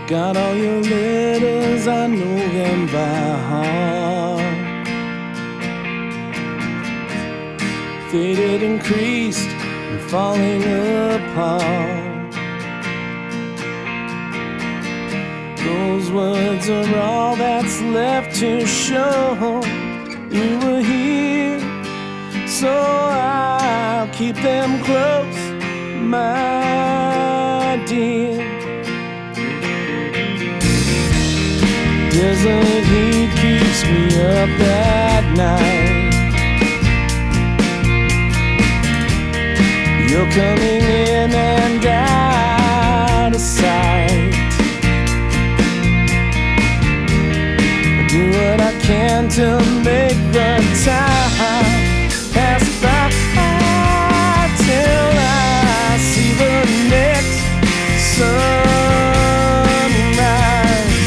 Got all your letters, I know them by heart. Faded and creased and falling apart. Those words are all that's left to show you were here, so I'll keep them close, my dear. Desert heat keeps me up at night. You're coming in and out of sight. I do what I can to make the time pass by till I see the next sunrise.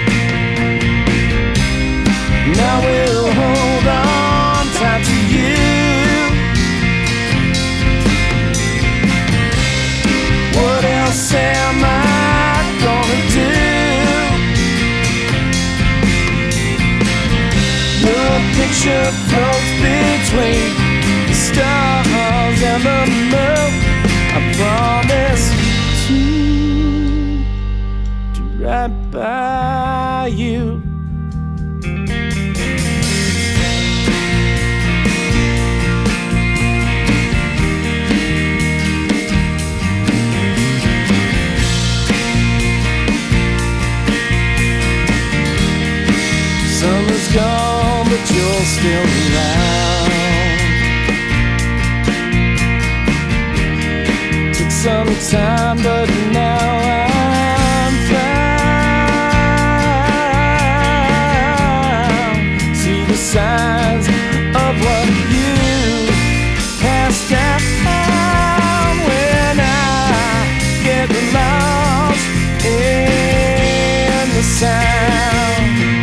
Now we'll hold on tight to you. What else am I gonna do? Your picture floats between the stars and the moon. I promise to do right by you. Summer's gone, but you're still around. Took some time, but now I'm found. See the signs of what you passed down when I get lost in the sound.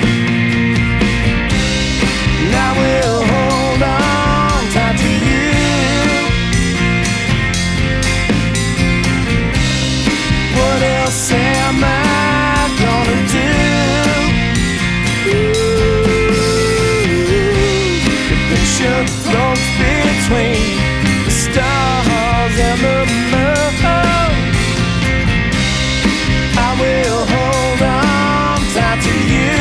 Now we'll hold on tight to you. What else am I gonna do? The picture floats between the stars and the moon. I will hold on tight to you.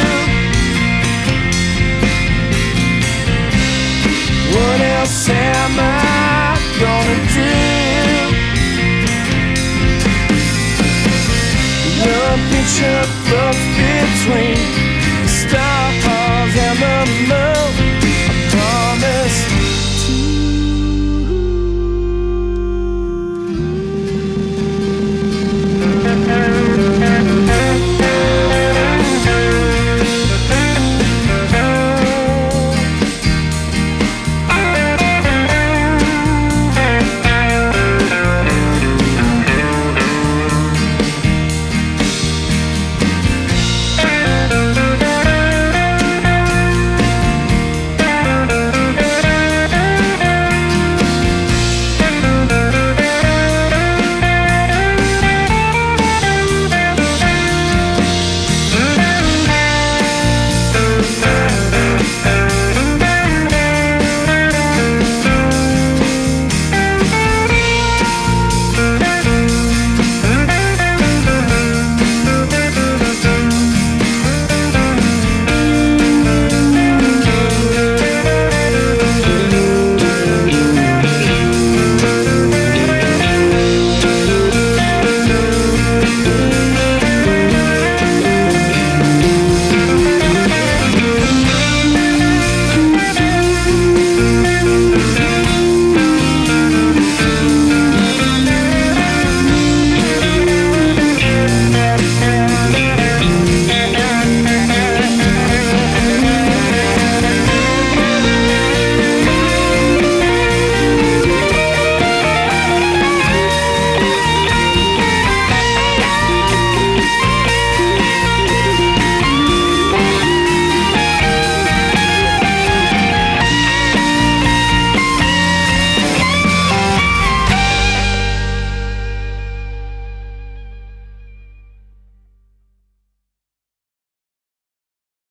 What else am I gonna do? Your picture floats between the stars and the moon.